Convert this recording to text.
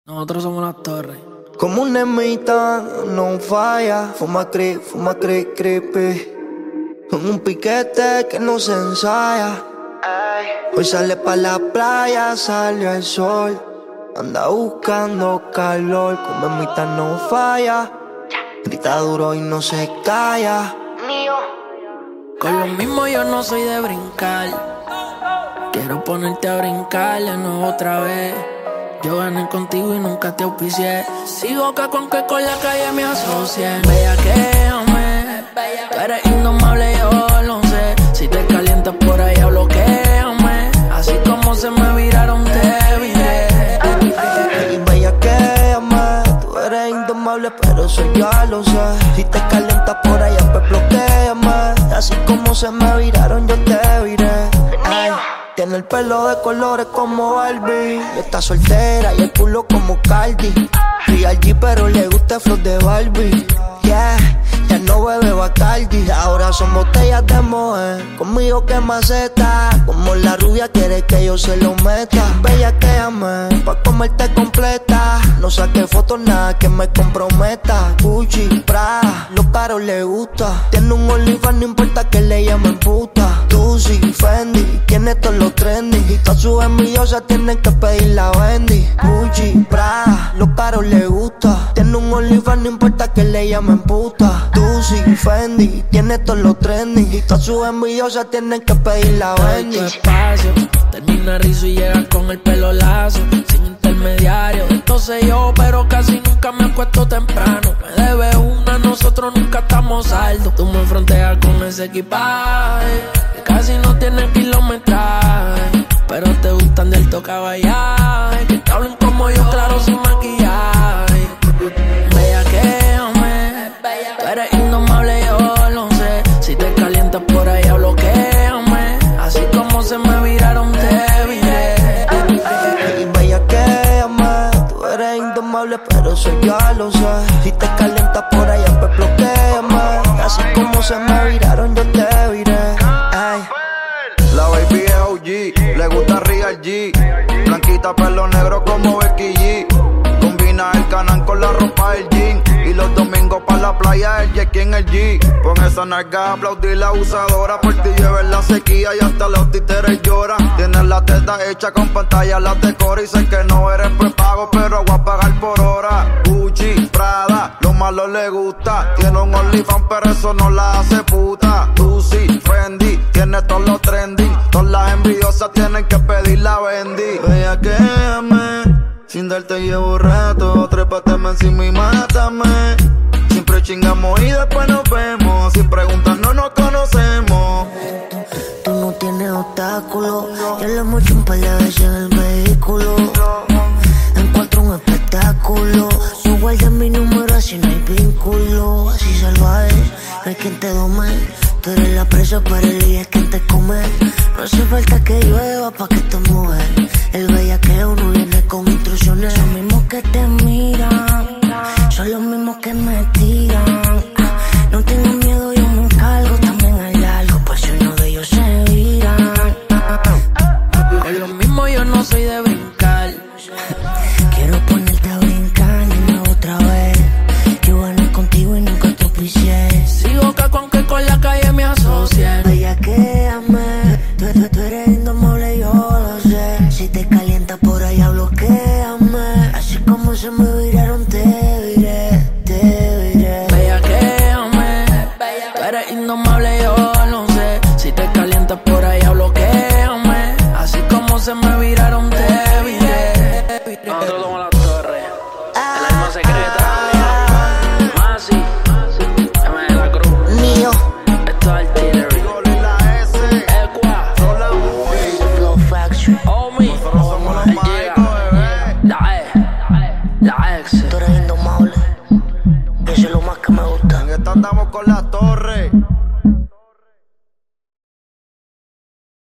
Nosotros somos las torres. Como un ermita, no falla. Fuma creepy. Un piquete que no se ensaya. Hoy sale pa' la playa, salió el sol. Anda buscando calor. Como ermita no falla. Grita duro y no se calla. Con lo mismo yo no soy de brincar. Quiero ponerte a brincar de nuevo otra vez. Yo gané contigo y nunca te auspicié. Sigo acá con que con la calle me asocié. Bellaquéame, tú eres indomable, yo lo sé. Si te calientas por allá, bloquéame. Así como se me viraron, te viré. Y bellaquéame, tú eres indomable, pero eso ya lo sé. Si te calientas por allá, pues bloquéame. Así como se me viraron, yo te viré. Ay. Tiene el pelo de colores como Barbie. Y está soltera y el culo como Cardi. Real G pero le gusta el flow de Barbie. Yeah, ya no bebe Bacardi. Ahora son botellas de Moe. Conmigo que maceta. Como la rubia quiere que yo se lo meta. Bellaquéame pa' comerte completa. No saque fotos, nada que me comprometa. Gucci, Prada, los caros le gusta. Tiene un OnlyFans, no importa que le llamen puta. Tusi, Fendi, tiene todos los trending. Y todas sus envidiosas tienen que pedir la Bendy. Gucci, Prada, los caros le gusta. Tiene un OnlyFans, no importa que le llamen puta. Tusi, Fendi, tiene todos los trending. Y todas sus envidiosas tienen que pedir la Bendy. Espacio, termina rizo y llega con el pelo lazo. Sin intermediario, entonces yo, pero casi nunca me acuesto temprano. Me debes una, nosotros nunca estamos saldos. Tú me fronteas con ese equipaje que casi no tiene kilometraje, pero te gustan del tocaballaje. Que te hablen como yo, claro, sin maquillaje. Bellaquéame, tú eres indomable, yo lo sé. Si te calientas por allá, bloquéame. Así como se me viraron, te viré. Y bellaquéame, tú eres indomable, pero eso ya lo sé. Si te calientas por allá, pues bloquéame. Así como se me viraron, yo te viré. Ay. La baby es OG, le gusta Real G. Blanquita, pelo negro como Becky G. Combina el canal con la ropa del jean. Y los domingos pa' la playa el jet en el G. Pon esa narga, aplaudir la usadora. Por ti lleva la sequía y hasta los títeres lloran. Tienes la teta hecha con pantalla, la decora. Y sé que no eres prepago, pero voy a pagar por hora. Gucci, Prada, lo malo le gusta. Tiene un OnlyFans, pero eso no la hace puta. Tusi, Fendi, tiene todos los trending. Todas las envidiosas tienen que pedir la Bendy. Bellaquéame, sin darte llevo rato. Trépateme encima y mátame. Siempre chingamos y después nos vemos. Sin preguntas no nos conocemos. Tú no tienes obstáculo. Ya lo hemos hecho un par de veces en el vehículo. Encuentro un espectáculo. No guardes mi número, así no hay vínculo. Así salvaje, no hay quien te dome. Tú eres la presa, pero el día es quien te come. No hace falta que llueva pa' que te muevas. El bellaqueo no viene con instrucciones. Los mismos que te miran son los mismos que me tiran. No tengo miedo, yo me encargo. También hay algo, pues si uno de ellos se viran. Con lo mismo yo no soy de brincar. Quiero ponerte a brincar, nena, otra vez. Yo gané contigo y nunca te auspicié. Sigo acá con que con la calle me asocié. Bellaquéame, tú eres indomable, yo lo sé. Si te calientas por allá, bloquéame. Así como se me viraron, te viré, te viré. Bellaquéame, tú eres indomable, yo lo sé. Si te calientas por allá, bloquéame. Así como se me viraron, te viré. Nosotros somos las torres, el alma secreta. Masi, M de la Cruz, Nio, esto es artillery. Equa, Flow Factory. Omi, él llega. La ex. Tú eres indomable. Eso es lo más que me gusta. En esta andamos con la torre.